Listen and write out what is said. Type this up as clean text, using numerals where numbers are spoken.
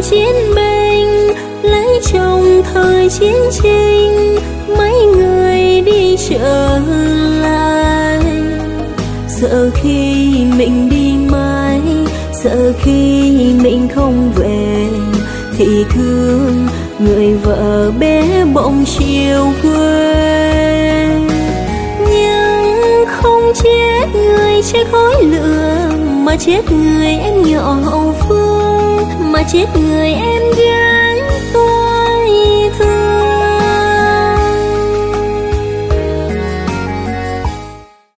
chiến binh, lấy chồng thời chiến tranh, mấy người đi trở lại. Sợ khi mình đi mãi, sợ khi mình không về, thì thương người vợ bé bỏng chiều quê. Nhưng không chết người cháy khói lửa, mà chết người em nhỏ hậu phương, mà chết người em gái.